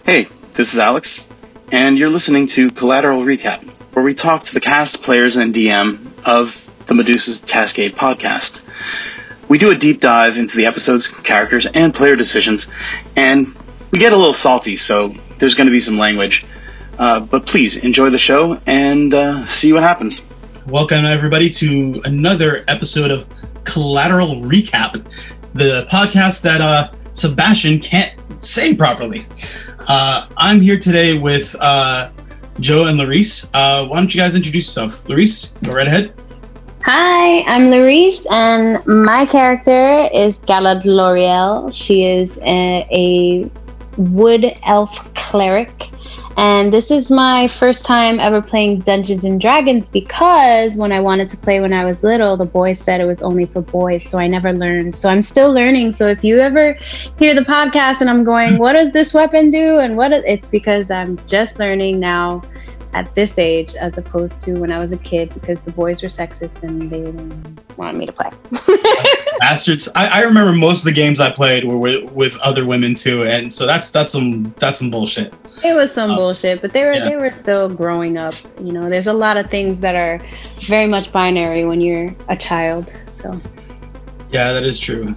Hey, this is Alex, and you're listening to Collateral Recap, where we talk to the cast, players, and DM of the Medusa's Cascade podcast. We do a deep dive into the episodes, characters, and player decisions, and we get a little salty, so there's going to be some language. But please, enjoy the show, and see what happens. Welcome, everybody, to another episode of Collateral Recap, the podcast that Sebastian can't say properly. I'm here today with Joe and Larice. Why don't you guys introduce yourself? Larice, go right ahead. Hi, I'm Larice, and my character is Galadriel. She is a wood elf cleric, and this is my first time ever playing Dungeons and Dragons because when I wanted to play when I was little, the boys said it was only for boys, so I never learned. So I'm still learning. So if you ever hear the podcast and I'm going, what does this weapon do? And it's because I'm just learning now at this age as opposed to when I was a kid because the boys were sexist and they didn't want me to play. Bastards. I remember most of the games I played were with other women too, and so that's some bullshit. It was some bullshit, but they were still growing up. You know, there's a lot of things that are very much binary when you're a child. So. Yeah, that is true.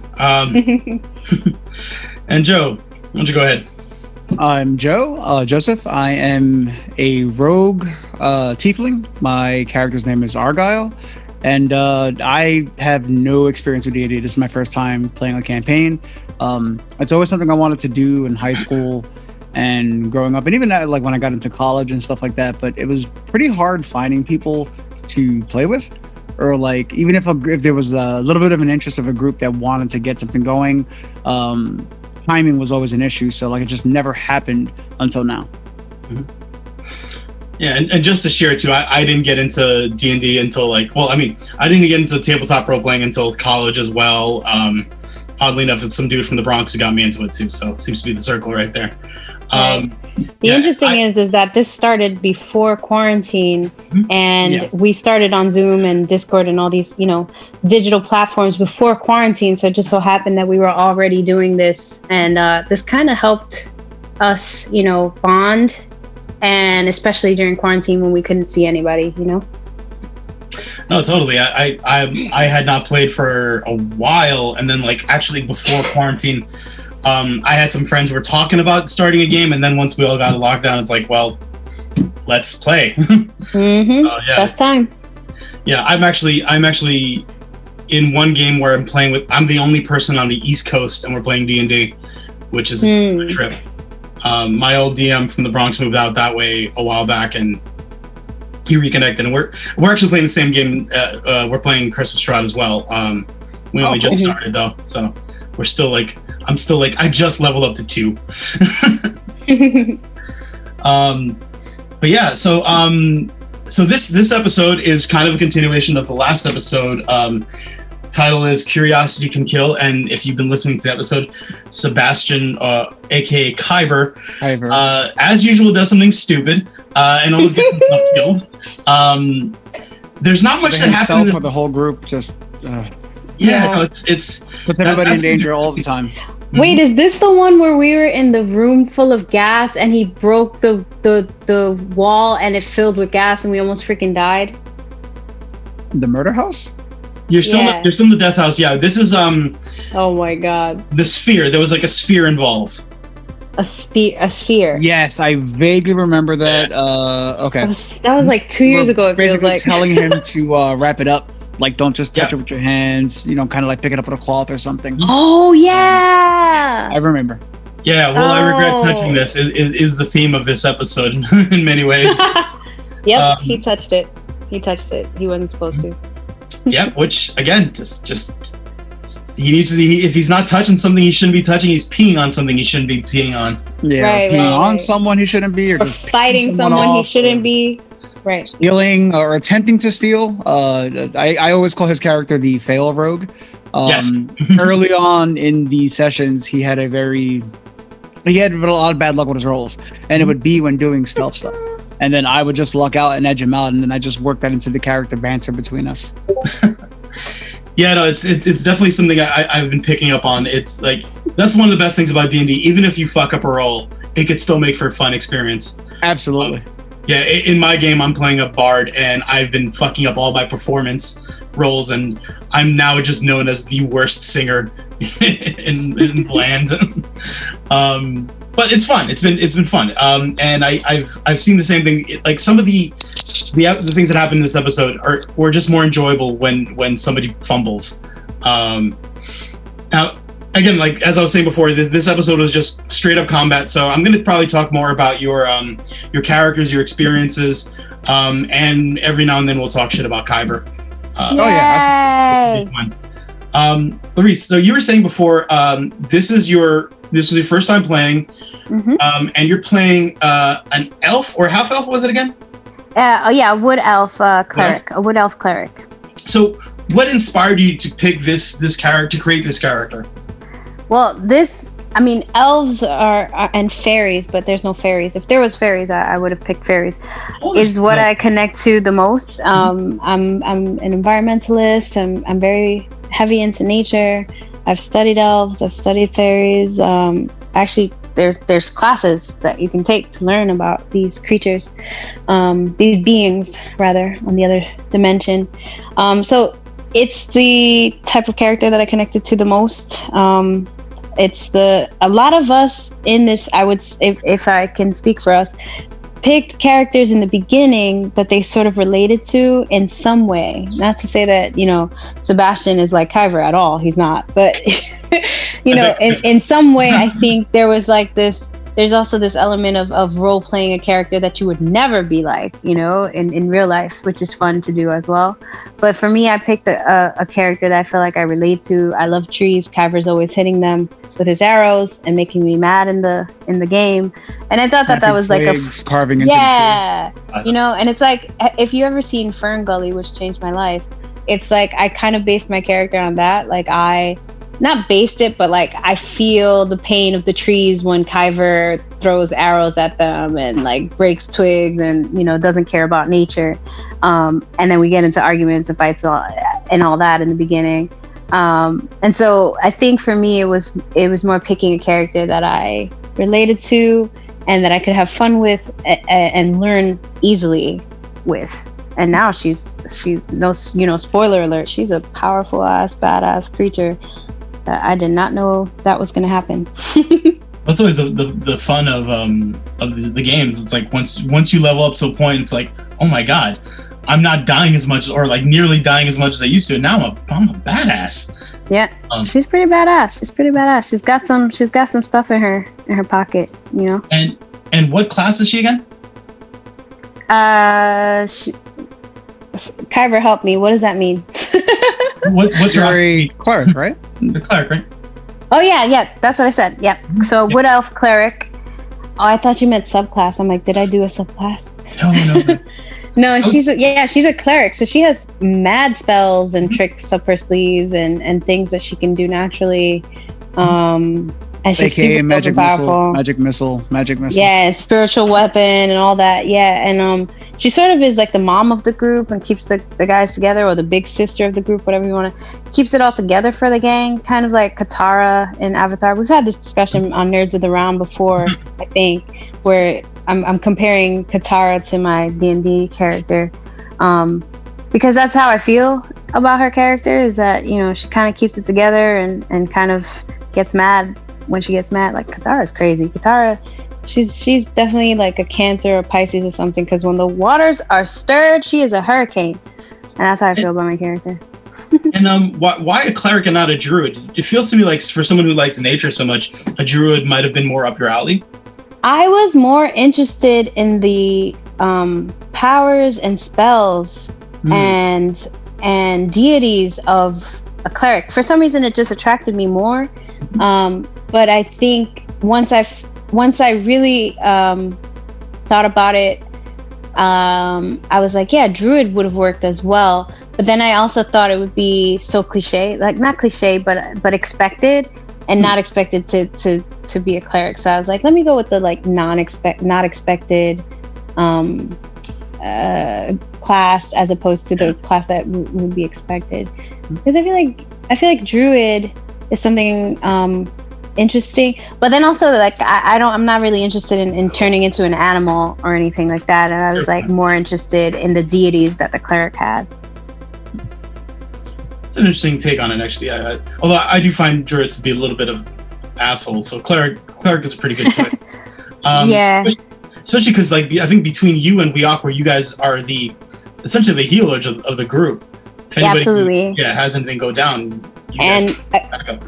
And Joe, why don't you go ahead? I'm Joe, Joseph. I am a rogue tiefling. My character's name is Argyle, and I have no experience with D&D. This is my first time playing a campaign. It's always something I wanted to do in high school and growing up, and even like when I got into college and stuff like that. But it was pretty hard finding people to play with, or like even if there was a little bit of an interest of a group that wanted to get something going. Timing was always an issue, so like it just never happened until now. Mm-hmm. Yeah, and just to share too, I didn't get into D&D until I didn't get into tabletop role playing until college as well. Oddly enough, it's some dude from the Bronx who got me into it too, so it seems to be the circle right there. The interesting is that this started before quarantine, and we started on Zoom and Discord and all these, digital platforms before quarantine. So it just so happened that we were already doing this, and this kind of helped us, bond, and especially during quarantine when we couldn't see anybody, No, totally. I had not played for a while, and then actually before quarantine, I had some friends who were talking about starting a game, and then once we all got a lockdown, it's like, well, let's play. Best time. Yeah, I'm actually in one game where I'm the only person on the East Coast, and we're playing D&D, which is a trip. My old DM from the Bronx moved out that way a while back, and he reconnected, and we're actually playing the same game. We're playing Curse of Strahd as well. We only just started though, so we're still I'm still I just leveled up to 2. But yeah, so this episode is kind of a continuation of the last episode. Title is Curiosity Can Kill, and if you've been listening to the episode, Sebastian, aka Kyber, as usual, does something stupid and always gets himself killed. There's not much that happens for the whole group. Just no, it's puts everybody in danger all the time. Wait, is this the one where we were in the room full of gas and he broke the wall and it filled with gas and we almost freaking died? The murder house? You're still in the death house. Yeah, this is oh my god. The sphere. There was a sphere involved. A sphere. Yes, I vaguely remember that. Okay. That was 2 years ago. It basically feels telling him to wrap it up. Don't just touch it with your hands, kind of pick it up with a cloth or something. Oh, yeah! I remember. Yeah, well, I regret touching this is the theme of this episode in many ways. Yep, he touched it. He wasn't supposed to. Yep, which, again, just he needs to be, if he's not touching something he shouldn't be touching, he's peeing on something he shouldn't be peeing on. Yeah, peeing on someone he shouldn't be, or just fighting someone he shouldn't be. Right. Stealing or attempting to steal. I always call his character the fail rogue. Yes. Early on in the sessions, he had a lot of bad luck with his rolls, and it would be when doing stealth stuff. And then I would just luck out and edge him out, and then I just work that into the character banter between us. Yeah, no, it's definitely something I've been picking up on. It's that's one of the best things about D&D. Even if you fuck up a roll, it could still make for a fun experience. Absolutely. Yeah, in my game, I'm playing a bard, and I've been fucking up all my performance rolls, and I'm now just known as the worst singer in Bland. But it's fun. It's been fun. And I've seen the same thing. Like some of the things that happen in this episode were just more enjoyable when somebody fumbles. Now, again, like as I was saying before, this episode was just straight up combat. So I'm going to probably talk more about your characters, your experiences, and every now and then we'll talk shit about Kyber. Oh yeah, Larice, so you were saying before, this was your first time playing, and you're playing an elf or half elf. Was it again? Yeah, wood elf cleric, a wood elf cleric. So, what inspired you to pick this character, to create this character? Well, elves are and fairies, but there's no fairies. If there was fairies, I would have picked fairies. Is what I connect to the most. I'm an environmentalist. I'm very heavy into nature. I've studied elves. I've studied fairies. Actually, there's classes that you can take to learn about these creatures, these beings rather, on the other dimension. So it's the type of character that I connected to the most. It's a lot of us in this, I would, if I can speak for us, picked characters in the beginning that they sort of related to in some way. Not to say that, Sebastian is like Kyber at all. He's not. But, in some way, I think there was like this, there's also this element of role-playing a character that you would never be like, in real life, which is fun to do as well. But for me, I picked a character that I feel like I relate to. I love trees. Kyber's always hitting them with his arrows and making me mad in the game. And I thought that was like carving into the tree. And it's like, if you ever seen Fern Gully, which changed my life, it's like I kind of based my character on that. Like I not based it, but like I feel the pain of the trees when Kyber throws arrows at them and like breaks twigs and doesn't care about nature. And then we get into arguments and fights and all that in the beginning. And so I think for me it was more picking a character that I related to and that I could have fun with and learn easily with. And now she's no spoiler alert, she's a powerful ass badass creature. I did not know that was going to happen. That's always the fun of the games. It's like once you level up to a point, it's like, oh my god, I'm not dying as much, or like nearly dying as much as I used to. And now I'm a badass. Yeah, she's pretty badass. She's got some stuff in her pocket, And what class is she again? Kyber, help me. What does that mean? What's your cleric, right? The cleric, right? Oh yeah, that's what I said. Yep. So wood elf cleric. Oh, I thought you meant subclass. I'm like, did I do a subclass? No. No, she's a cleric, so she has mad spells and tricks up her sleeves and things that she can do naturally. And she's AKA super magic powerful. missile. Yeah, spiritual weapon and all that. Yeah, and she sort of is like the mom of the group and keeps the guys together, or the big sister of the group, whatever you want to. Keeps it all together for the gang, kind of like Katara in Avatar. We've had this discussion on Nerds of the Round before, I think, where I'm comparing Katara to my D&D character, because that's how I feel about her character. Is that she kind of keeps it together and kind of gets mad when she gets mad. Like Katara's crazy. Katara, she's definitely like a Cancer or Pisces or something, because when the waters are stirred, she is a hurricane. And that's how I feel about my character. And why a cleric and not a druid? It feels to me like for someone who likes nature so much, a druid might have been more up your alley. I was more interested in the powers and spells and deities of a cleric. For some reason, it just attracted me more. But I think once I really thought about it, I was like, yeah, druid would have worked as well. But then I also thought it would be so cliche, like not cliche, but expected, and not expected to be a cleric. So I was like, let me go with the like not expected class as opposed to the class that would be expected. Because I feel like druid is something interesting. But then also, like, I'm not really interested in turning into an animal or anything like that. And I was like more interested in the deities that the cleric had. It's an interesting take on it, actually. Although I do find druids to be a little bit of assholes, so cleric is a pretty good choice. Yeah. Especially because, like, I think between you and Wiakwa, you guys are essentially the healers of the group. If anybody, absolutely. Has anything go down, you and guys back up.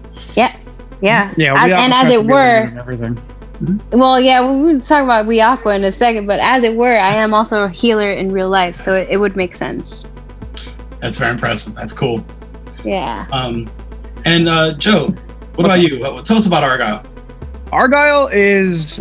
Yeah. And as it were, everything. Well, yeah, we will talk about Wiakwa in a second, but as it were, I am also a healer in real life, so it would make sense. That's very impressive. That's cool. Yeah. And Joe, what about you? Tell us about Argyle. Argyle is,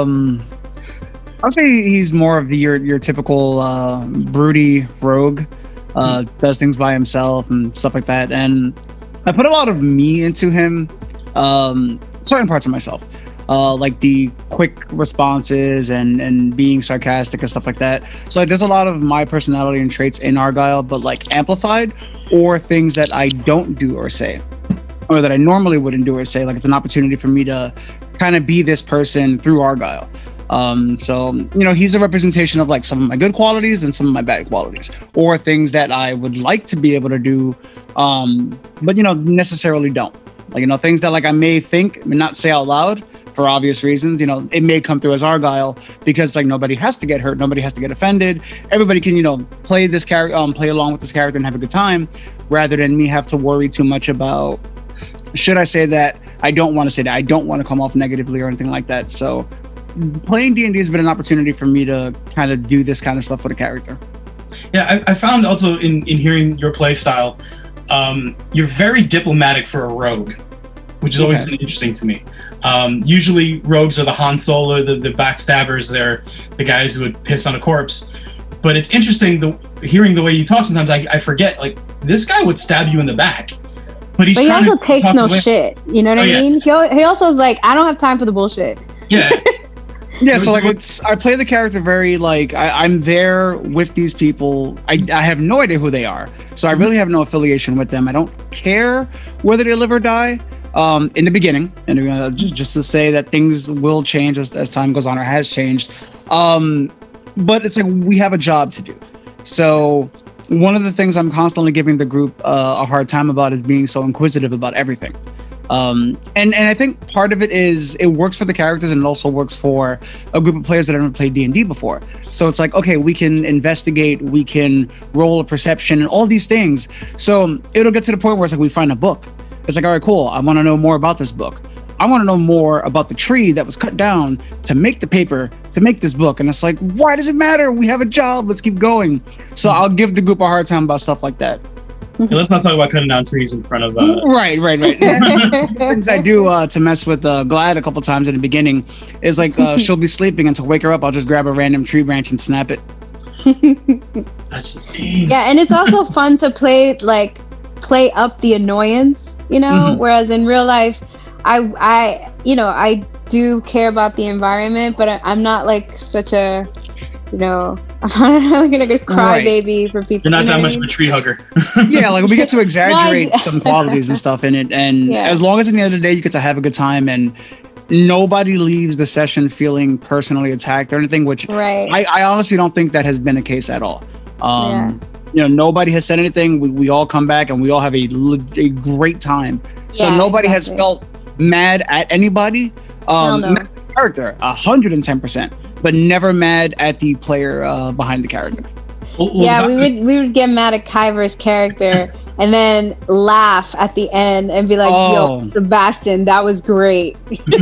I'll say he's more of your typical broody rogue. Does things by himself and stuff like that. And I put a lot of me into him. Certain parts of myself, like the quick responses and being sarcastic and stuff like that. So like, there's a lot of my personality and traits in Argyle, but like amplified, or things that I don't do or say, or that I normally wouldn't do or say. Like, it's an opportunity for me to kind of be this person through Argyle. So, he's a representation of like some of my good qualities and some of my bad qualities, or things that I would like to be able to do, but necessarily don't. Like, things that like I may think and not say out loud for obvious reasons. It may come through as Argyle because like nobody has to get hurt, nobody has to get offended. Everybody can play this character, play along with this character and have a good time, rather than me have to worry too much about, should I say that? I don't want to say that. I don't want to come off negatively or anything like that. So playing D&D has been an opportunity for me to kind of do this kind of stuff with a character. Yeah, I found also in hearing your play style, you're very diplomatic for a rogue, which has always been interesting to me. Usually rogues are the Han Solo, the backstabbers, they're the guys who would piss on a corpse. But it's interesting hearing the way you talk sometimes. I forget, like, this guy would stab you in the back. But he also takes no shit. You know what I mean? He also is like, I don't have time for the bullshit. Yeah. Yeah, so like I play the character very like I'm there with these people. I have no idea who they are, so I really have no affiliation with them. I don't care whether they live or die. In the beginning, and just to say that things will change as time goes on, or has changed. But it's like we have a job to do. So one of the things I'm constantly giving the group a hard time about is being so inquisitive about everything. And I think part of it is it works for the characters, and it also works for a group of players that have never played D&D before. So it's like, okay, we can investigate, we can roll a perception and all these things. So it'll get to the point where it's like we find a book. It's like, all right, cool. I want to know more about this book. I want to know more about the tree that was cut down to make the paper, to make this book. And it's like, why does it matter? We have a job. Let's keep going. So I'll give the group a hard time about stuff like that. Yeah, let's not talk about cutting down trees in front of... Right. Things I do to mess with Glad a couple times in the beginning is like she'll be sleeping, and to wake her up, I'll just grab a random tree branch and snap it. That's just mean. Yeah, and it's also fun to play up the annoyance, whereas in real life, I do care about the environment, but I'm not like such a, I'm not gonna go crybaby for people. You're not that much of a tree hugger. Yeah, like we get to exaggerate some qualities and stuff in it, and as long as at the end of the day you get to have a good time and nobody leaves the session feeling personally attacked or anything, which I honestly don't think that has been the case at all. Nobody has said anything. We all come back and we all have a great time. So nobody has felt mad at anybody. Mad at the character, 110%, but never mad at the player behind the character. We would get mad at Kyver's character and then laugh at the end and be like, "Yo, Sebastian, that was great."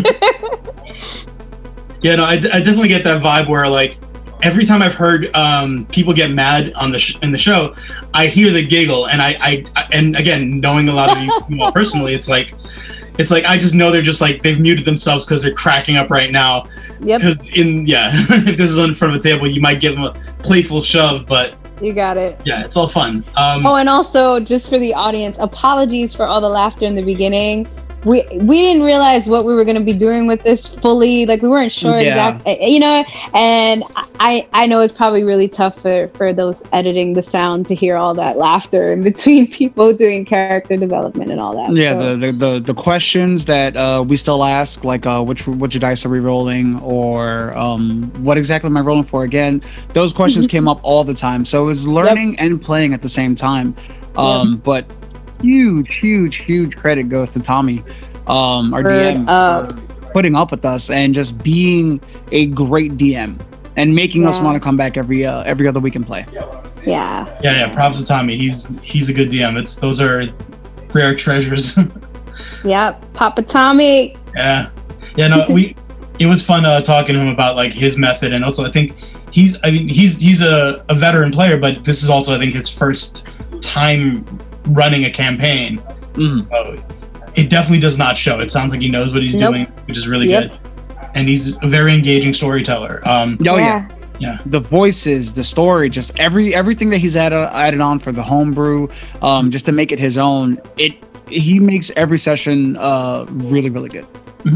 Yeah, no, I definitely get that vibe where like every time I've heard people get mad on in the show, I hear the giggle, and I and again, knowing a lot of you personally, it's like I just know they're just like they've muted themselves because they're cracking up right now. Yep. Because if this is in front of a table, you might give them a playful shove, but you got it. Yeah, it's all fun. And also just for the audience, apologies for all the laughter in the beginning. we didn't realize what we were going to be doing with this fully. Like we weren't sure exactly, and I know it's probably really tough for those editing the sound to hear all that laughter in between people doing character development and all that. Yeah, so. the questions that we still ask, like which dice are we rolling, or what exactly am I rolling for again? Those questions came up all the time. So it was learning and playing at the same time. But huge credit goes to Tommy, our DM, for putting up with us and just being a great DM and making us want to come back every other week and play. Yeah. Props to Tommy. He's a good DM. Those are rare treasures. Yep, Papa Tommy. Yeah. No, it was fun talking to him about like his method, and also I think he's a veteran player, but this is also I think his first time running a campaign. So it definitely does not show. It sounds like he knows what he's doing, which is really good, and he's a very engaging storyteller. Yeah, the voices, the story, just everything that he's added on for the homebrew, just to make it his own. He makes every session really good.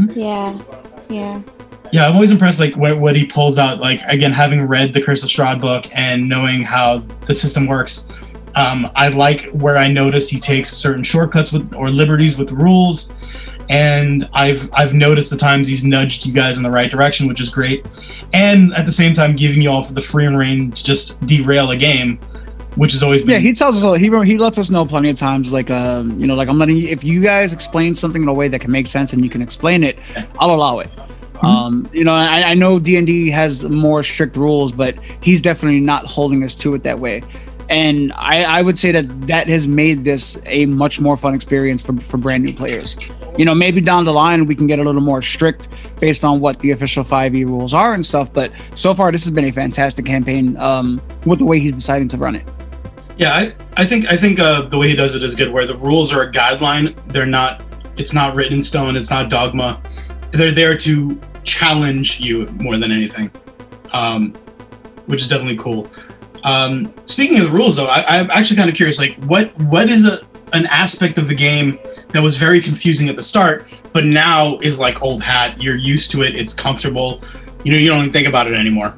Yeah, I'm always impressed like what he pulls out, like again having read the Curse of Strahd book and knowing how the system works. I like where I notice he takes certain shortcuts or liberties with the rules, and I've noticed the times he's nudged you guys in the right direction, which is great, and at the same time giving you all the free reign to just derail a game, which has always been. He tells us he lets us know plenty of times, like like I'm letting you, if you guys explain something in a way that can make sense and you can explain it, I'll allow it. I know D&D has more strict rules, but he's definitely not holding us to it that way. And I would say that has made this a much more fun experience for brand new players. Maybe down the line we can get a little more strict based on what the official 5e rules are and stuff. But so far, this has been a fantastic campaign with the way he's deciding to run it. Yeah, I think the way he does it is good. Where the rules are a guideline, it's not written in stone. It's not dogma. They're there to challenge you more than anything, which is definitely cool. Speaking of the rules, though, I'm actually kind of curious. Like, what is an aspect of the game that was very confusing at the start, but now is like old hat? You're used to it. It's comfortable. You don't even think about it anymore.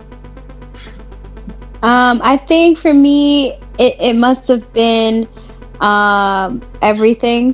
I think for me, it must have been everything.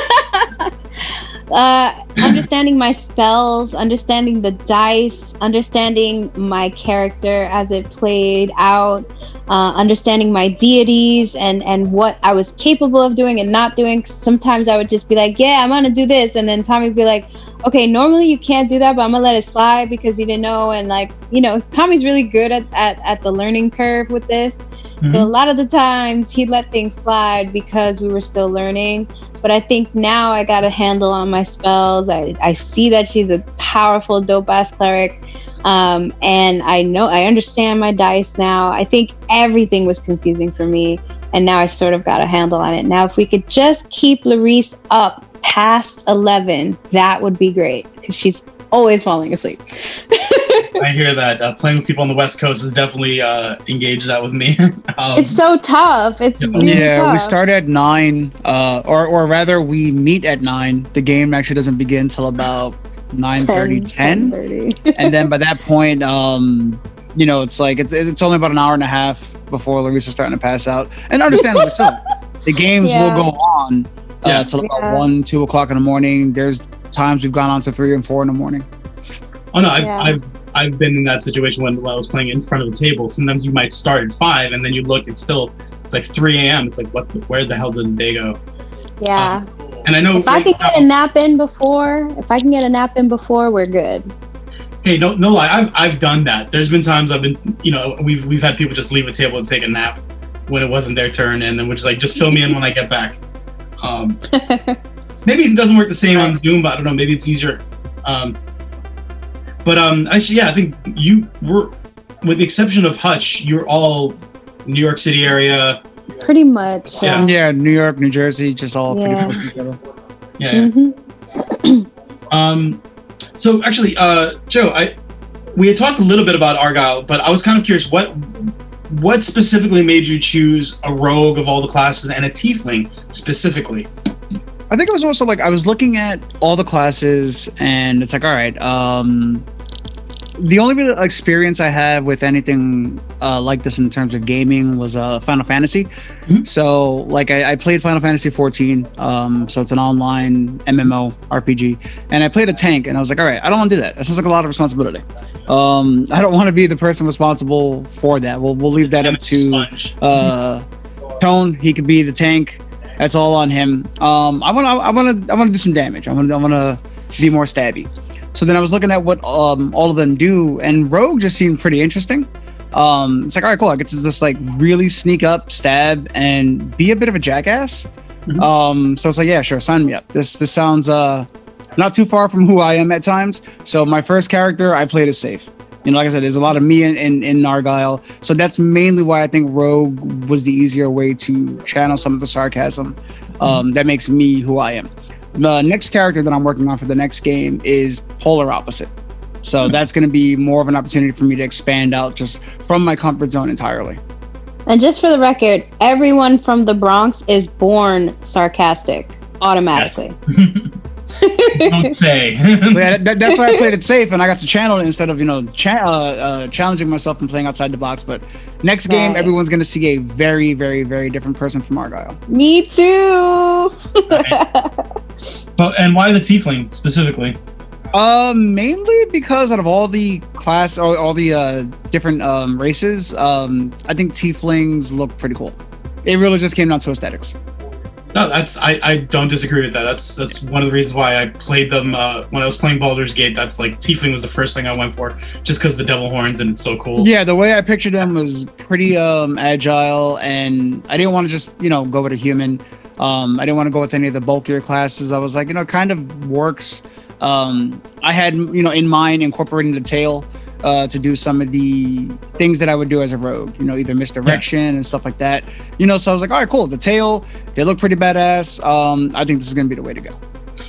Understanding my spells, understanding the dice, understanding my character as it played out, understanding my deities and what I was capable of doing and not doing. Sometimes I would just be like, yeah, I'm gonna do this, and then Tommy would be like, okay, normally you can't do that, but I'm gonna let it slide because you didn't know. And like, Tommy's really good at the learning curve with this. So a lot of the times he'd let things slide because we were still learning. But I think now I got a handle on my spells. I see that she's a powerful, dope-ass cleric. And I understand my dice now. I think everything was confusing for me. And now I sort of got a handle on it. Now, if we could just keep Larice up past 11, that would be great. Because she's always falling asleep. I hear that. Playing with people on the West Coast has definitely engaged that with me. It's so tough. It's really tough. We start at 9, or rather, we meet at 9. The game actually doesn't begin till about 9:30, 10. And then by that point, it's like it's only about an hour and a half before Larissa is starting to pass out. And understandably so. The games will go on till about 1, 2 o'clock in the morning. There's times we've gone on to 3 and 4 in the morning. Oh no, I've been in that situation when I was playing in front of the table. Sometimes you might start at 5 and then you look, it's like 3 a.m. It's like, where the hell did the day go? Yeah. And I know if I can get a nap in before, we're good. Hey, no lie, I've done that. There's been times I've been, we've had people just leave a table and take a nap when it wasn't their turn, and then we're just like, just fill me in when I get back. Maybe it doesn't work the same on Zoom, but I don't know, maybe it's easier. But actually, I think you were, with the exception of Hutch, you're all New York City area. Pretty much. Yeah, New York, New Jersey, just all pretty close to each other. Yeah. So actually, Joe, we had talked a little bit about Argyle, but I was kind of curious, what specifically made you choose a rogue of all the classes and a tiefling specifically? I think it was also like I was looking at all the classes, and it's like, all right, the only bit of experience I have with anything like this in terms of gaming was Final Fantasy. Mm-hmm. So like I played Final Fantasy 14, so it's an online MMO RPG, and I played a tank, and I was like, all right, I don't want to do that. That sounds like a lot of responsibility. I don't want to be the person responsible for that. We'll leave that up to Tone. He could be the tank. That's all on him. I want to do some damage. I want to be more stabby. So then I was looking at what all of them do, and Rogue just seemed pretty interesting. It's like, all right, cool. I get to just like really sneak up, stab, and be a bit of a jackass. Mm-hmm. So it's like, yeah, sure, sign me up. This sounds not too far from who I am at times. So my first character, I played it safe. You know, like I said, there's a lot of me in Argyle. So that's mainly why I think Rogue was the easier way to channel some of the sarcasm that makes me who I am. The next character that I'm working on for the next game is polar opposite. So that's going to be more of an opportunity for me to expand out just from my comfort zone entirely. And just for the record, everyone from the Bronx is born sarcastic automatically. Yes. Don't say. So yeah, that's why I played it safe, and I got to channel it instead of challenging myself and playing outside the box. But next game, everyone's going to see a very, very, very different person from Argyle. Me too. But and why the tiefling specifically? Mainly because out of all the all the different races, I think tieflings look pretty cool. It really just came down to aesthetics. No, I don't disagree with that. That's one of the reasons why I played them when I was playing Baldur's Gate. That's like tiefling was the first thing I went for, just because the devil horns and it's so cool. Yeah, the way I pictured them was pretty agile, and I didn't want to just go with a human. I didn't want to go with any of the bulkier classes. I was like, it kind of works. I had in mind incorporating the tail to do some of the things that I would do as a rogue, either misdirection and stuff like that. So I was like, all right, cool. The tail, they look pretty badass. I think this is going to be the way to go.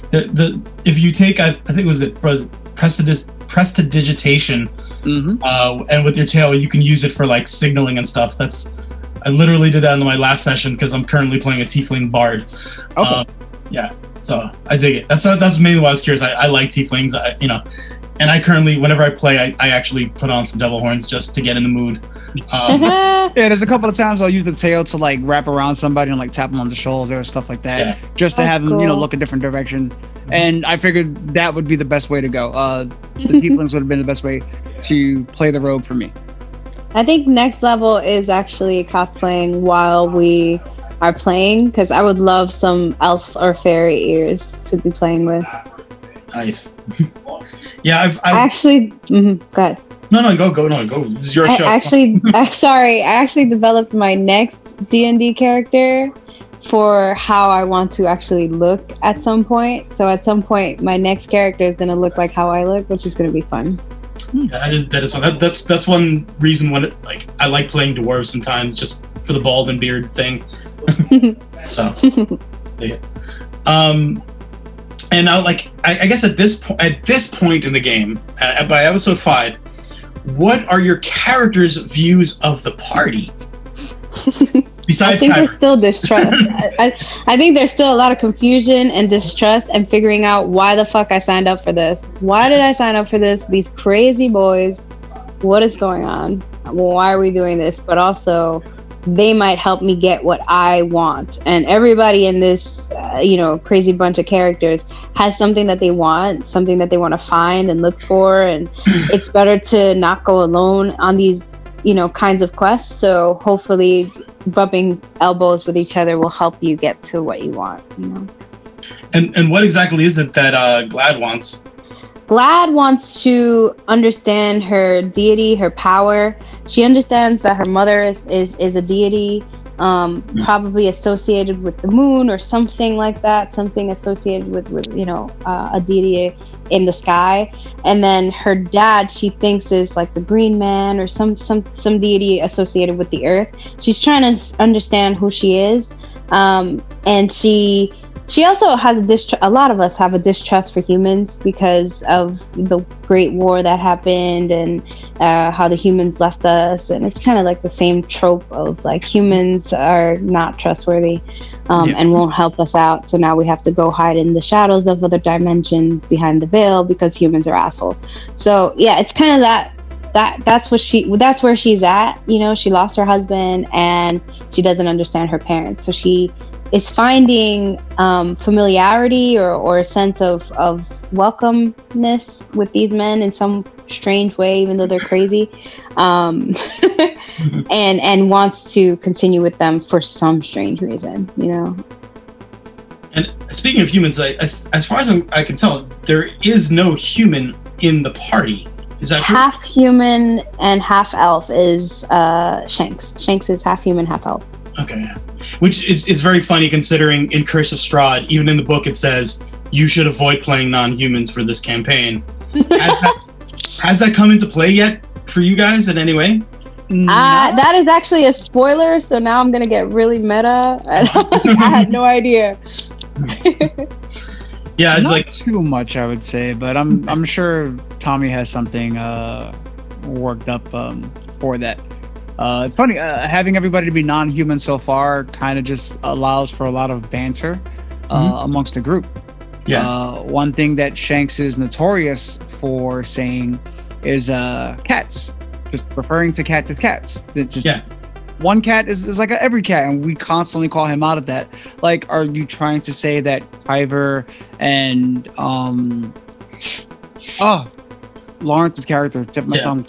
If you take, I think it was prestidigitation, and with your tail, you can use it for like signaling and stuff. I literally did that in my last session because I'm currently playing a tiefling bard. Okay. Yeah, so I dig it. That's mainly why I was curious. I like tieflings, and I currently, whenever I play, I actually put on some devil horns just to get in the mood. Yeah, there's a couple of times I'll use the tail to like wrap around somebody and like tap them on the shoulder or stuff like that, just to have them, look a different direction. And I figured that would be the best way to go. The tieflings would have been the best way to play the rogue for me. I think next level is actually cosplaying while we are playing, because I would love some elf or fairy ears to be playing with. Nice. Yeah, I've actually. Go ahead. No, go. This is your show. I actually developed my next D&D character for how I want to actually look at some point. So at some point, my next character is going to look like how I look, which is going to be fun. Yeah, that is fun. That's one reason when I like playing dwarves sometimes, just for the bald and beard thing. so yeah. And now, I guess at this point in the game, by episode 5, what are your characters' views of the party? Besides, I think there's still distrust. I think there's still a lot of confusion and distrust and figuring out why the fuck I signed up for this. Why did I sign up for this? These crazy boys. What is going on? Well, why are we doing this? But also, they might help me get what I want. And everybody in this, crazy bunch of characters has something that they want, something that they want to find and look for. And it's better to not go alone on these, kinds of quests. So hopefully bumping elbows with each other will help you get to what you want, And what exactly is it that Glad wants? Glad wants to understand her deity, her power. She understands that her mother is a deity, probably associated with the moon or something like that, something associated with a deity in the sky. And then her dad, she thinks is like the green man or some deity associated with the earth. She's trying to understand who she is, and she She also has a lot of us have a distrust for humans because of the Great War that happened and how the humans left us. And it's kind of like the same trope of like humans are not trustworthy and won't help us out. So now we have to go hide in the shadows of other dimensions behind the veil because humans are assholes. So yeah, it's kind of that's where she's at. You know, she lost her husband and she doesn't understand her parents. So she is finding familiarity or a sense of welcomeness with these men in some strange way, even though they're crazy, and wants to continue with them for some strange reason, you know. And speaking of humans, as far as I can tell, there is no human in the party. Is that true? Half human and half elf is Shanks. Shanks is half human, half elf. Okay, which it's very funny considering in Curse of Strahd, even in the book it says you should avoid playing non-humans for this campaign. Has that come into play yet for you guys in any way? That is actually a spoiler, so now I'm gonna get really meta. I had no idea. Yeah, it's not like too much, I would say, but I'm sure Tommy has something worked up for that. It's funny, having everybody be non-human so far kind of just allows for a lot of banter amongst the group. Yeah. One thing that Shanks is notorious for saying is cats, just referring to cats as cats. One cat is like every cat, and we constantly call him out of that. Like, are you trying to say that Kyver and Lawrence's character, tip my tongue.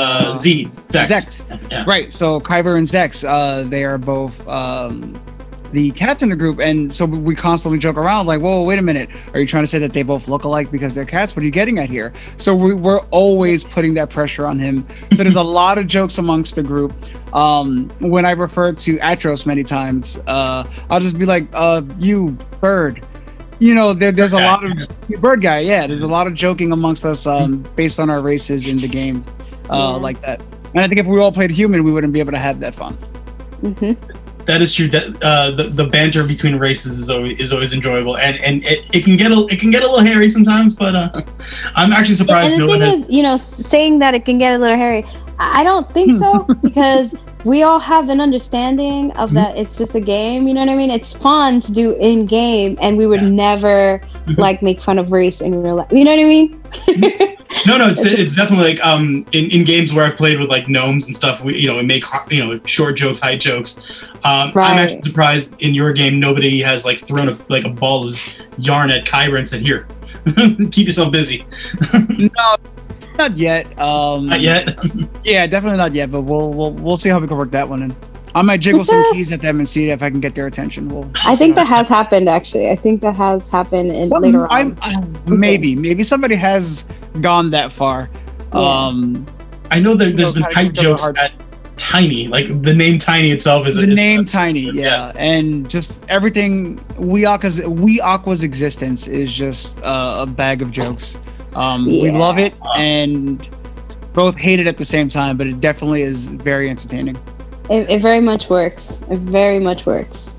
Zex. Yeah. Right. So Kyver and Zex, they are both the cats in the group, and so we constantly joke around like, whoa, wait a minute, are you trying to say that they both look alike because they're cats? What are you getting at here? So we're always putting that pressure on him. So there's a lot of jokes amongst the group. When I refer to Atros many times, I'll just be like, you bird. You know, there's a lot of bird guy. Yeah, there's a lot of joking amongst us based on our races in the game, like that. And I think if we all played human, we wouldn't be able to have that fun. Mm-hmm. That is true. That the banter between races is always enjoyable, and it can get a little hairy sometimes. But I'm actually surprised and the no one has. is, you know, saying that it can get a little hairy, I don't think so because we all have an understanding of that. It's just a game. You know what I mean? It's fun to do in game, and we would never like make fun of race in real life. You know what I mean? No, it's definitely like in games where I've played with like gnomes and stuff. We make short jokes, height jokes. Right. I'm actually surprised in your game nobody has like thrown a ball of yarn at Kyber and said, "Here, keep yourself busy." No, not yet. Not yet. Yeah, definitely not yet. But we'll see how we can work that one in. I might jiggle some keys at them and see if I can get their attention. I think that has happened, actually. I think that has happened later on. Maybe somebody has gone that far. Yeah. I know there's been height jokes at Tiny. Like the name Tiny itself is Tiny. Yeah, and just everything. Aqua's existence is just a bag of jokes. We love it and both hate it at the same time, but it definitely is very entertaining. It very much works. It very much works.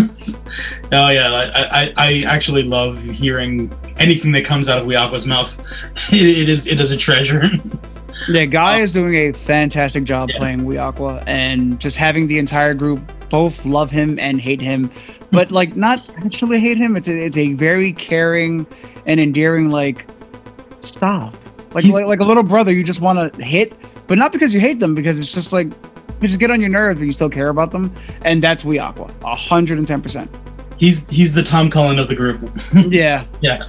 Oh yeah, I actually love hearing anything that comes out of Aqua's mouth. It is a treasure. Yeah, Guy is doing a fantastic job playing Aqua, and just having the entire group both love him and hate him, but like not actually hate him. It's a very caring and endearing like stop, like a little brother you just want to hit, but not because you hate them, because it's just like. You just get on your nerves, but you still care about them, and that's Aqua, 110%. He's the Tom Cullen of the group. Yeah.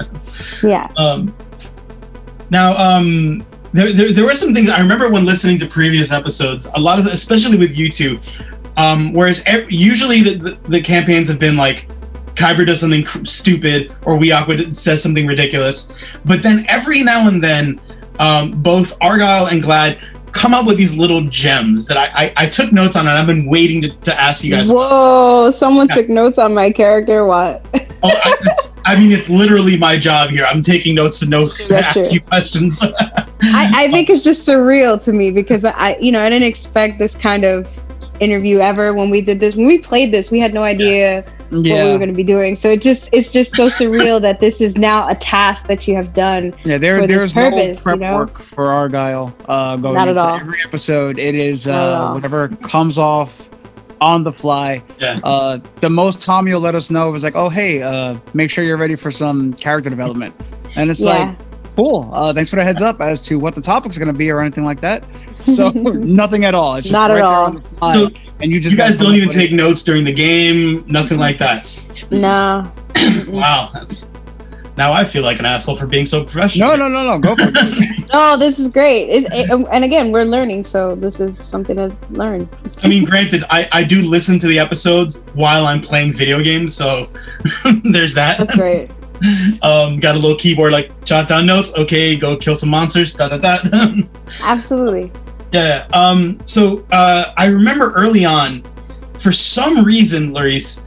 Now, there were some things I remember when listening to previous episodes. A lot of, especially with you two, whereas usually the campaigns have been like Kyber does something stupid or Aqua says something ridiculous, but then every now and then, both Argyle and Glad come up with these little gems that I took notes on, and I've been waiting to ask you guys. Whoa, someone took notes on my character? What? I mean, it's literally my job here. I'm taking notes to ask you questions. I think it's just surreal to me because I didn't expect this kind of interview ever when we did this. When we played this, we had no idea what we were going to be doing. So it's just so surreal that this is now a task that you have done. Yeah, there's no prep work for Argyle going Not into at all. every episode. It is whatever comes off on the fly. Yeah. The most Tommy will let us know is like, oh hey, make sure you're ready for some character development, and it's like, cool. Thanks for the heads up as to what the topic's going to be or anything like that. So nothing at all. It's just not right at there all. on the fly, So and you guys don't even take notes during the game. Nothing like that. No. Wow, now I feel like an asshole for being so professional. No. Go for it. No, this is great. And again, we're learning, so this is something to learn. I mean, granted, I do listen to the episodes while I'm playing video games, so there's that. That's great. Got a little keyboard, like jot down notes. Okay, go kill some monsters. Absolutely. Yeah. So I remember early on, for some reason, Larice,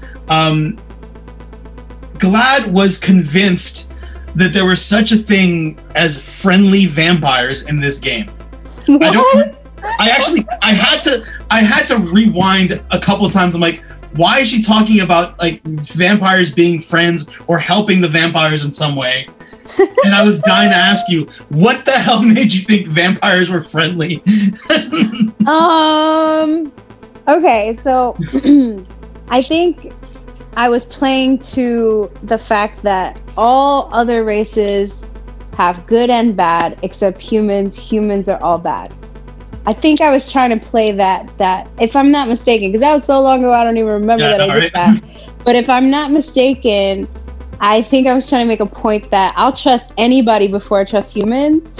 Glad was convinced that there was such a thing as friendly vampires in this game. What? I had to rewind a couple of times. I'm like, why is she talking about like vampires being friends or helping the vampires in some way? And I was dying to ask you, what the hell made you think vampires were friendly? Okay, so I think I was playing to the fact that all other races have good and bad, except humans. Humans are all bad. I think I was trying to play that if I'm not mistaken, because that was so long ago, I don't even remember that I did that. But if I'm not mistaken, I think I was trying to make a point that I'll trust anybody before I trust humans.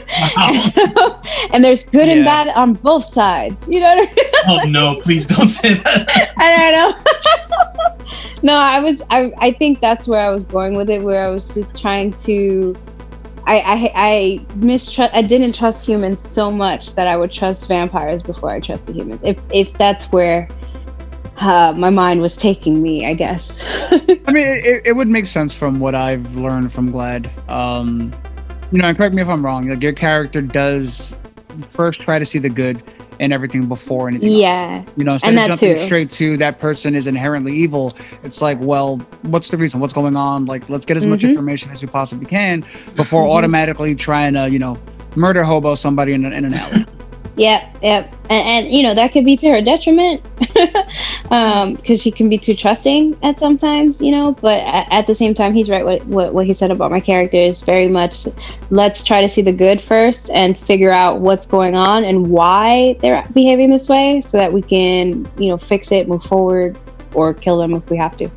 And there's good and bad on both sides. You know what I mean? Oh no, please don't say that. I know. No, I think that's where I was going with it, where I was just trying to I didn't trust humans so much that I would trust vampires before I trusted humans. If that's where my mind was taking me, I guess. I mean, it would make sense from what I've learned from Glad. And correct me if I'm wrong. Like, your character does first try to see the good in everything before anything else. Instead of jumping straight to that person is inherently evil, it's like, well, what's the reason? What's going on? Like, let's get as much information as we possibly can before automatically trying to, murder hobo somebody in an alley. Yep. And that could be to her detriment, because she can be too trusting at sometimes, but at the same time, he's right. What he said about my character is very much, let's try to see the good first and figure out what's going on and why they're behaving this way, so that we can, fix it, move forward, or kill them if we have to.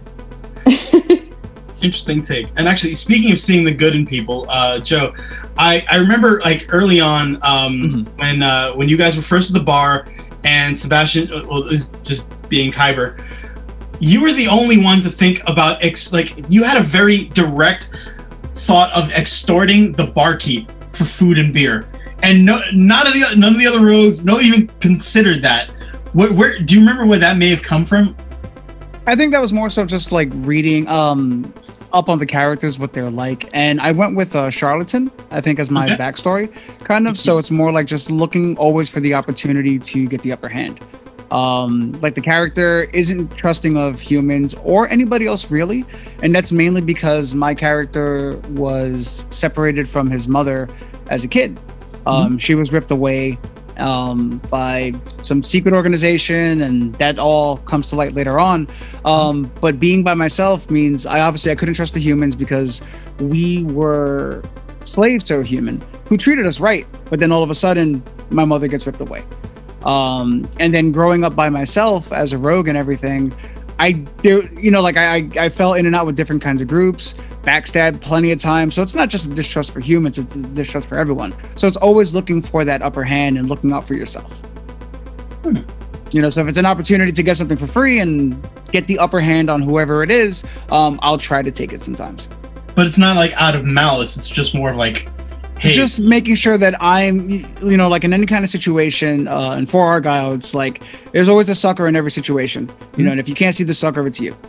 Interesting take. And actually, speaking of seeing the good in people, Joe, I remember like early on when you guys were first at the bar and Sebastian was just being Kyber, you were the only one to think about you had a very direct thought of extorting the barkeep for food and beer, and none of the other rogues, no even considered that. Where do you remember where that may have come from? I think that was more so just like reading up on the characters, what they're like. And I went with Charlatan, I think, as my backstory, kind of. So it's more like just looking always for the opportunity to get the upper hand. Like, the character isn't trusting of humans or anybody else really. And that's mainly because my character was separated from his mother as a kid. She was ripped away by some secret organization, and that all comes to light later on. But being by myself means I couldn't trust the humans, because we were slaves to a human who treated us right, but then all of a sudden my mother gets ripped away. And then growing up by myself as a rogue and everything, I fell in and out with different kinds of groups, backstabbed plenty of times. So it's not just a distrust for humans, it's a distrust for everyone. So it's always looking for that upper hand and looking out for yourself. So if it's an opportunity to get something for free and get the upper hand on whoever it is, I'll try to take it sometimes. But it's not like out of malice, it's just more of like, hey. Just making sure that I'm, like in any kind of situation, and for Argyle, it's like, there's always a sucker in every situation, and if you can't see the sucker, it's you.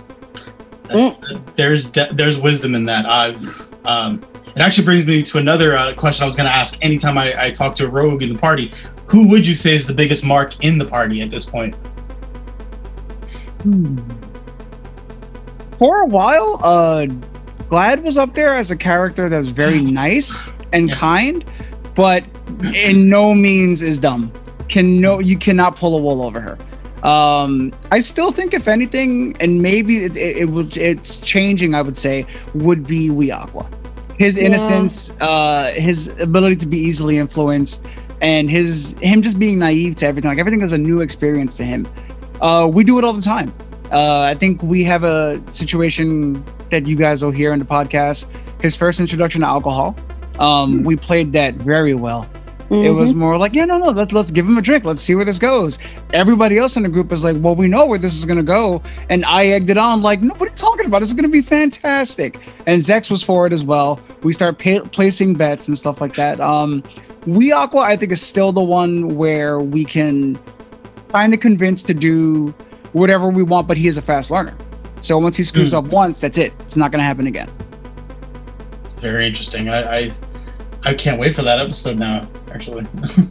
There's wisdom in that. It actually brings me to another question I was going to ask anytime I talk to a rogue in the party. Who would you say is the biggest mark in the party at this point? For a while, Glad was up there as a character that was very nice and kind, but in no means is dumb. You cannot pull a wool over her. I still think, if anything, and maybe it's changing, I would say, would be Wiakwa. His innocence, his ability to be easily influenced, and him just being naive to everything. Like, everything is a new experience to him. We do it all the time. I think we have a situation that you guys will hear in the podcast. His first introduction to alcohol. We played that very well. It was more like, let's give him a drink. Let's see where this goes. Everybody else in the group is like, well, we know where this is going to go. And I egged it on like, no, what are you talking about? This is going to be fantastic. And Zex was for it as well. We start placing bets and stuff like that. Wiakwa, I think, is still the one where we can kind of convince to do whatever we want, but he is a fast learner. So once he screws up once, that's it. It's not going to happen again. It's very interesting. I can't wait for that episode now, actually.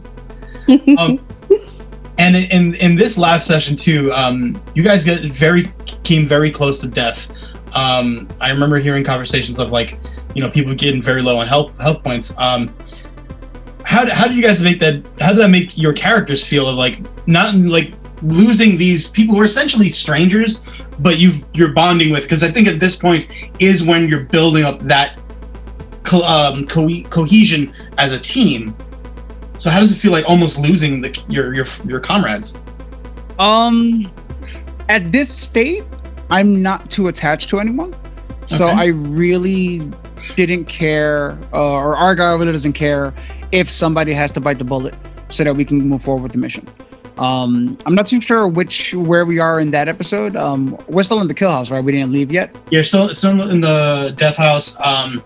And in this last session too, you guys came very close to death. I remember hearing conversations of like, people getting very low on health points. How did you guys make that? How did that make your characters feel of like not like losing these people who are essentially strangers, but you're bonding with? Because I think at this point is when you're building up that cohesion as a team. So how does it feel like almost losing your comrades? At this state, I'm not too attached to anyone, so I really didn't care, or Argyle really doesn't care if somebody has to bite the bullet so that we can move forward with the mission. I'm not too sure where we are in that episode. We're still in the kill house, right? We didn't leave yet. You're still in the death house.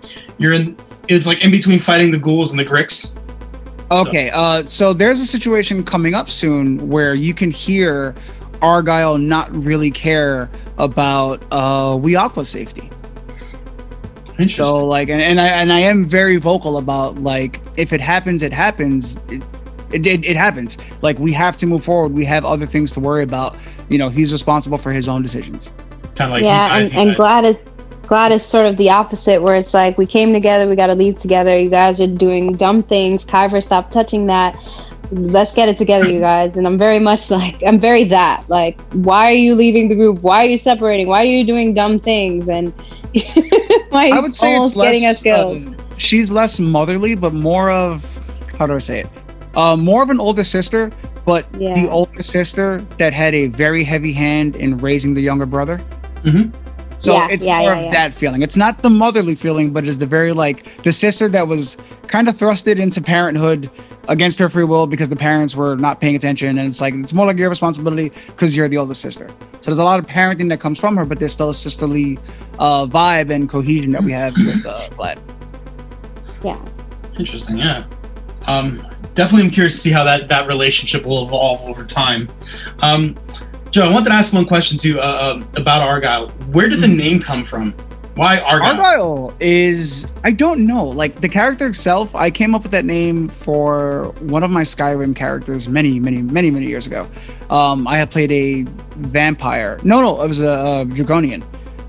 It's like in between fighting the ghouls and the Grix. Okay, so there's a situation coming up soon where you can hear Argyle not really care about Wiakwa's safety. Interesting. So like, and I am very vocal about like, if it happens, it happens. It happens. Like, we have to move forward. We have other things to worry about. He's responsible for his own decisions. Kind of like and Glad is sort of the opposite, where it's like, we came together, we got to leave together. You guys are doing dumb things. Kyver, stop touching that. Let's get it together, you guys. And I'm very much like, like, why are you leaving the group? Why are you separating? Why are you doing dumb things? And like, I would say it's less, getting us killed. She's less motherly, but more of, how do I say it? More of an older sister, but the older sister that had a very heavy hand in raising the younger brother. Mm-hmm. So it's more of that feeling. It's not the motherly feeling, but it's the very like the sister that was kind of thrusted into parenthood against her free will because the parents were not paying attention. And it's like, it's more like your responsibility because you're the older sister. So there's a lot of parenting that comes from her, but there's still a sisterly vibe and cohesion that we have with Glad. Yeah. Interesting. Yeah. Definitely I'm curious to see how that relationship will evolve over time. Joe, I wanted to ask one question too about Argyle. Where did the name come from? Why Argyle? Argyle is, I don't know. Like, the character itself, I came up with that name for one of my Skyrim characters many years ago. I had played a vampire. No, it was a Dragonian.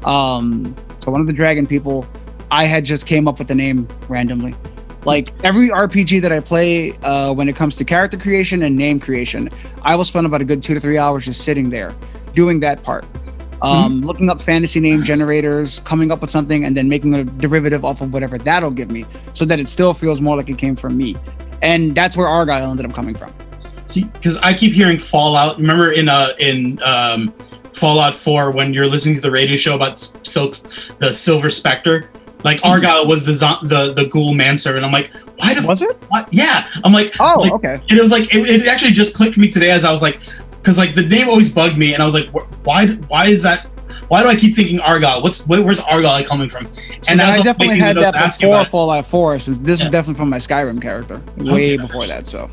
So one of the dragon people, I had just came up with the name randomly. Like, every RPG that I play, when it comes to character creation and name creation, I will spend about a good 2 to 3 hours just sitting there doing that part. Looking up fantasy name generators, coming up with something, and then making a derivative off of whatever that'll give me so that it still feels more like it came from me. And that's where Argyle ended up coming from. See, because I keep hearing Fallout. Remember in Fallout 4 when you're listening to the radio show about the Silver Spectre? Like, Argyle was the ghoul manservant. I'm like, was it? What? Yeah. I'm like, okay. And it was like, it actually just clicked for me today as I was like, because like the name always bugged me, and I was like, why is that? Why do I keep thinking Argyle? Where's Argyle coming from? So and I definitely had that before Fallout 4, since this was definitely from my Skyrim character, way before that. So.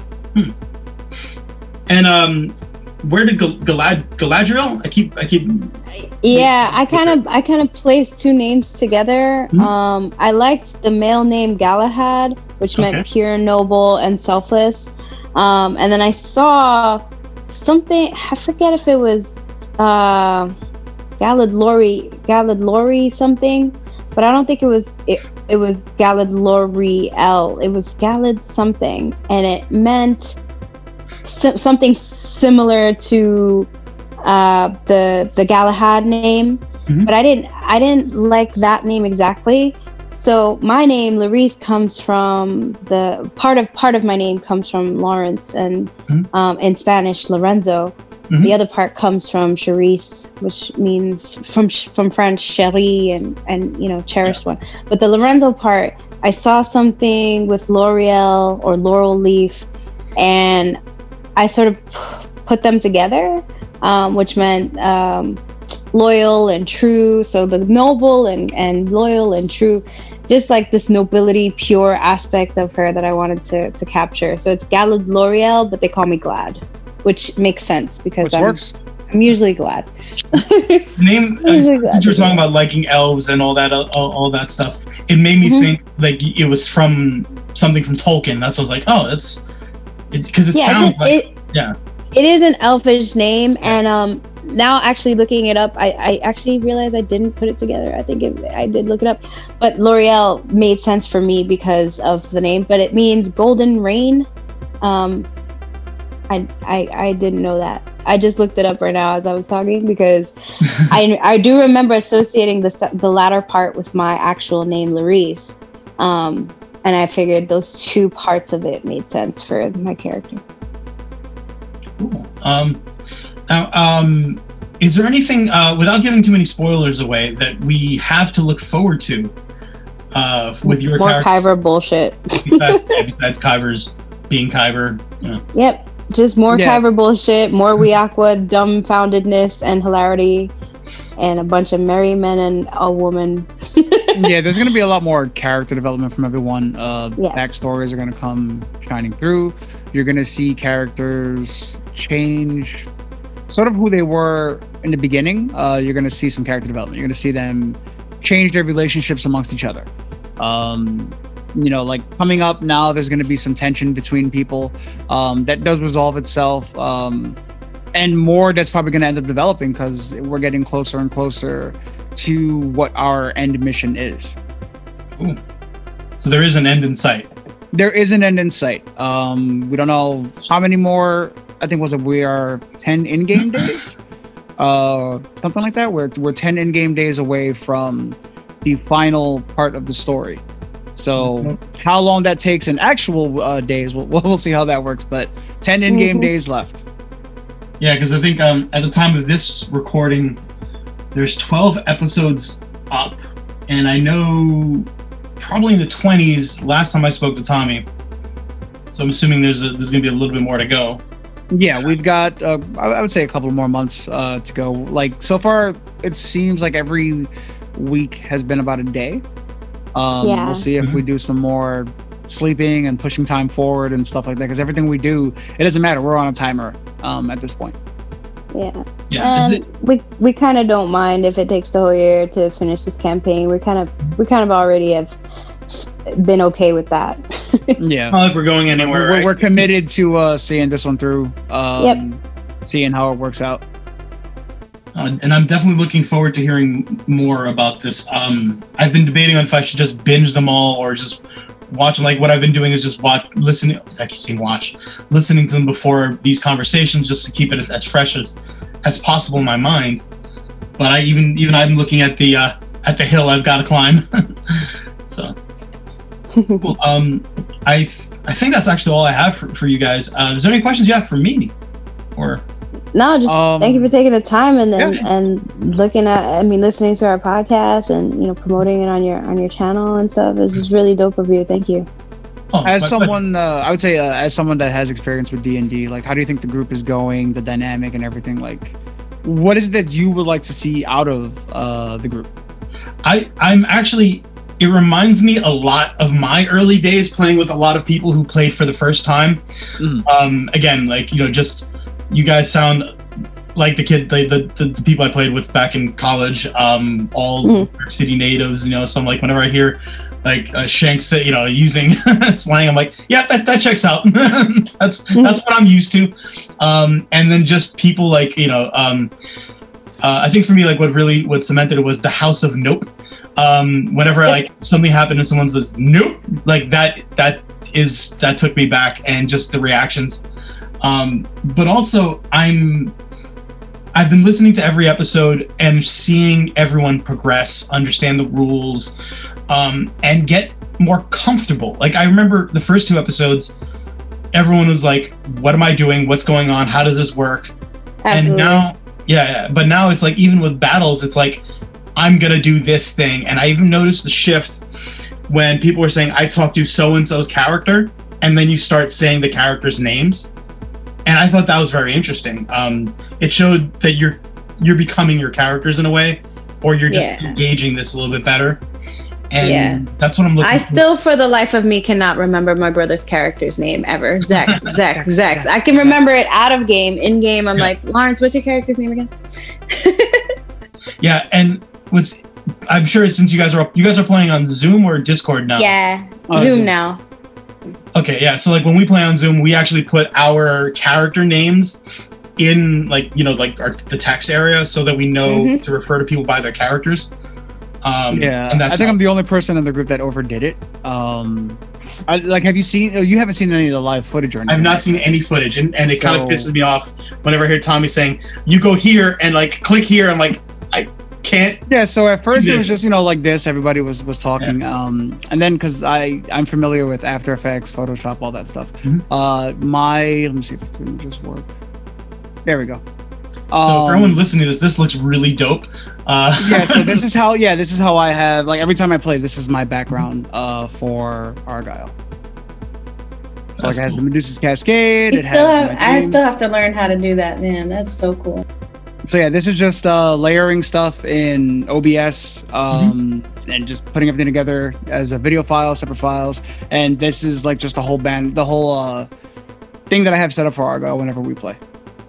And where did Galadriel? I keep. Yeah, I kind of placed two names together. I liked the male name Galahad, which meant pure, noble, and selfless. And then I saw something. I forget if it was Galadlori something, but I don't think it was Galadloriel. It was Galad something, and it meant something similar to the Galahad name, but I didn't like that name exactly. So my name Laurice comes from the part of my name comes from Lawrence, and in Spanish Lorenzo. The other part comes from Charisse, which means from French chérie and cherished one. But the Lorenzo part, I saw something with L'Oreal or laurel leaf, and I sort of put them together, which meant loyal and true. So the noble and loyal and true, just like this nobility, pure aspect of her that I wanted to capture. So it's Galadloriel, but they call me Glad, which makes sense because I'm usually glad. Since you were talking about liking elves and all that stuff, it made me think like it was from something from Tolkien. That's what I was like, oh, that's because it sounds like it is an elfish name, and now actually looking it up, I actually realized I didn't put it together. I think I did look it up, but L'Oreal made sense for me because of the name, but it means golden rain. I didn't know that. I just looked it up right now as I was talking because I do remember associating the latter part with my actual name, Laurice. And I figured those two parts of it made sense for my character. Cool. Now, is there anything, without giving too many spoilers away, that we have to look forward to with your more character? Kyber bullshit. besides Kyber's being Kyber. Yep. Just more Kyber bullshit, more Weaqua dumbfoundedness and hilarity, and a bunch of merry men and a woman. Yeah, there's going to be a lot more character development from everyone. Backstories are going to come shining through. You're going to see characters change sort of who they were in the beginning. You're going to see some character development. You're going to see them change their relationships amongst each other. Like coming up now, there's going to be some tension between people that does resolve itself, and more that's probably going to end up developing because we're getting closer and closer to what our end mission is. Ooh. So there is an end in sight. There is an end in sight. We don't know how many more. I think we are 10 in-game days, something like that. We're 10 in-game days away from the final part of the story. So how long that takes in actual days, we'll see how that works. But 10 in-game days left. Yeah, because I think at the time of this recording, there's 12 episodes up, and I know probably in the 20s last time I spoke to Tommy. So I'm assuming there's going to be a little bit more to go. Yeah, we've got I would say a couple more months to go. Like so far, it seems like every week has been about a day. We'll see if we do some more sleeping and pushing time forward and stuff like that. Because everything we do, it doesn't matter. We're on a timer at this point. Yeah. And we kind of don't mind if it takes the whole year to finish this campaign. We kind of already have been okay with that. Yeah. Not like we're going anywhere. We're committed to seeing this one through. Seeing how it works out. And I'm definitely looking forward to hearing more about this. I've been debating on if I should just binge them all or just watch. Like what I've been doing is just listening to them before these conversations, just to keep it as fresh as possible in my mind. But I've been looking at the hill I've got to climb. So, cool. I think that's actually all I have for you guys. Is there any questions you have for me, or? No, just thank you for taking the time and listening to our podcast and promoting it on your channel and stuff. This is really dope of you. Thank you. As someone, I would say, as someone that has experience with D&D, like, how do you think the group is going, the dynamic and everything? Like, what is it that you would like to see out of the group? I'm actually. It reminds me a lot of my early days playing with a lot of people who played for the first time. Mm-hmm. Again, like just. You guys sound like the people I played with back in college, all New York City natives, so I'm like, whenever I hear like Shanks, using slang, I'm like, yeah, that checks out. That's what I'm used to. And then just people like, I think for me, like what cemented it was the House of Nope. Whenever like something happened and someone says nope, like that took me back, and just the reactions. But also I've been listening to every episode and seeing everyone progress, understand the rules, and get more comfortable. Like I remember the first 2 episodes, everyone was like, what am I doing? What's going on? How does this work? Absolutely. And now, but now it's like, even with battles, it's like, I'm going to do this thing. And I even noticed the shift when people were saying, I talked to so-and-so's character, and then you start saying the characters' names. And I thought that was very interesting. It showed that you're becoming your characters in a way, or you're just engaging this a little bit better. And that's what I'm looking for. I still, for the life of me, cannot remember my brother's character's name ever. Zex. I can remember it out of game. In game, I'm like, Lawrence, what's your character's name again? Yeah, and I'm sure since you guys are playing on Zoom or Discord now. Yeah, Zoom now. Okay, yeah. So like when we play on Zoom, we actually put our character names in like the text area so that we know to refer to people by their characters. And I think I'm the only person in the group that overdid it. Have you seen? You haven't seen any of the live footage or anything? I've not seen any footage, and it kind of pisses me off whenever I hear Tommy saying, "You go here and like click here." I'm like, I can't. Yeah. So at first it was just like this. Everybody was talking, and then because I'm familiar with After Effects, Photoshop, all that stuff. Let me see if it's gonna just work. There we go. So for everyone listening to this looks really dope. So this is how I have, like, every time I play, this is my background for Argyle. So, like, it has the Medusa's Cascade. I still have to learn how to do that, man. That's so cool. So yeah, this is just layering stuff in OBS and just putting everything together as a video file, separate files. And this is like just the whole thing that I have set up for Argyle whenever we play.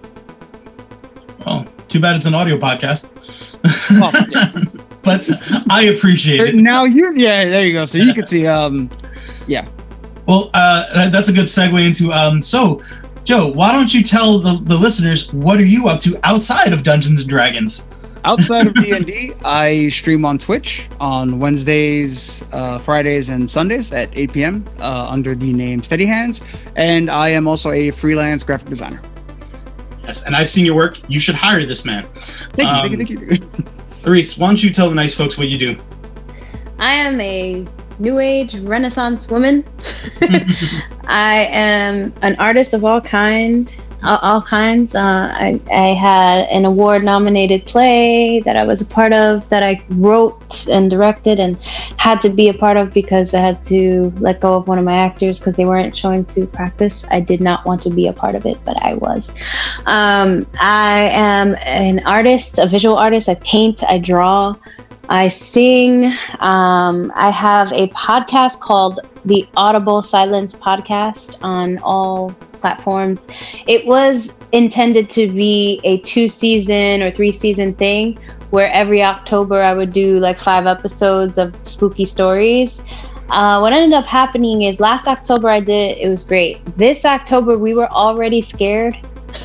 Well, too bad it's an audio podcast. But I appreciate it. Now there you go. So you can see, Well, that's a good segue into, so Joe, why don't you tell the listeners, what are you up to outside of Dungeons & Dragons? Outside of D&D, I stream on Twitch on Wednesdays, Fridays, and Sundays at 8 p.m. Under the name Steady Hands, and I am also a freelance graphic designer. Yes, and I've seen your work. You should hire this man. Thank you. Larice, why don't you tell the nice folks what you do? I am a New Age Renaissance woman. I am an artist of all kinds. I had an award-nominated play that I was a part of, that I wrote and directed and had to be a part of because I had to let go of one of my actors because they weren't showing to practice. I did not want to be a part of it, but I was. I am an artist, a visual artist. I paint, I draw, I sing. I have a podcast called the Audible Silence Podcast on all platforms. It was intended to be a 2-season or 3-season thing where every October I would do like 5 episodes of spooky stories. What ended up happening is last October I did it was great. This October we were already scared.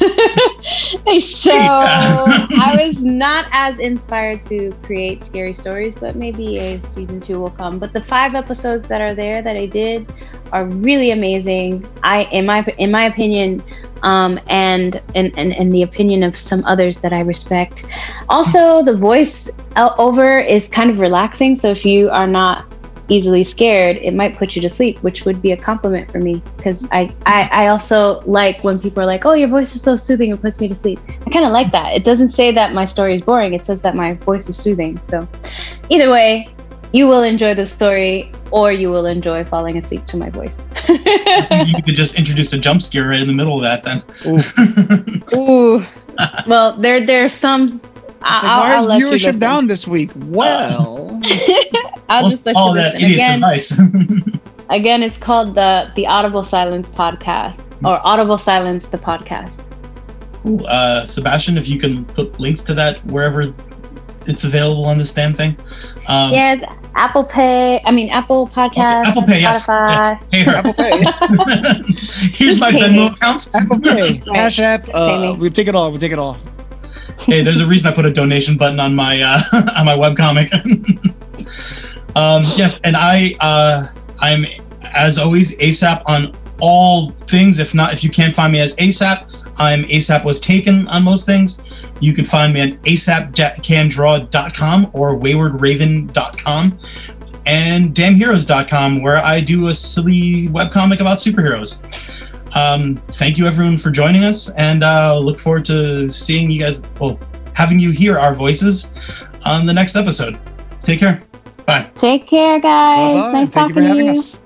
So I was not as inspired to create scary stories, but maybe a season 2 will come. But the 5 episodes that are there that I did are really amazing. In my opinion, and the opinion of some others that I respect. Also, the voice over is kind of relaxing. So if you are not easily scared, it might put you to sleep, which would be a compliment for me, because I also like when people are like, oh, your voice is so soothing, it puts me to sleep. I kind of like that. It doesn't say that my story is boring, it says that my voice is soothing. So either way, you will enjoy the story or you will enjoy falling asleep to my voice. You could just introduce a jump scare right in the middle of that then. Ooh. Well, there's some Why is viewership down this week? Well, I'll just let all you that listen. idiot's Again, advice. again, it's called the Audible Silence Podcast, or Audible Silence the Podcast. Cool. Sebastian, if you can put links to that wherever it's available on this damn thing. Yes, Apple Podcast. Okay, Apple Pay, yes. Spotify. Pay her. Apple Pay. Here's my Venmo account. Apple Pay. Cash App. Pay me. We take it all. Hey, there's a reason I put a donation button on my on my webcomic. Yes, and I'm as always ASAP on all things. If you can't find me as ASAP, I'm ASAP Was Taken on most things. You can find me at asapcandraw.com or waywardraven.com and damnheroes.com, where I do a silly webcomic about superheroes. Thank you everyone for joining us, and look forward to seeing you guys, well, having you hear our voices on the next episode. Take care. Bye. Take care, guys. Bye-bye. Nice Thank you talking for having to you. us.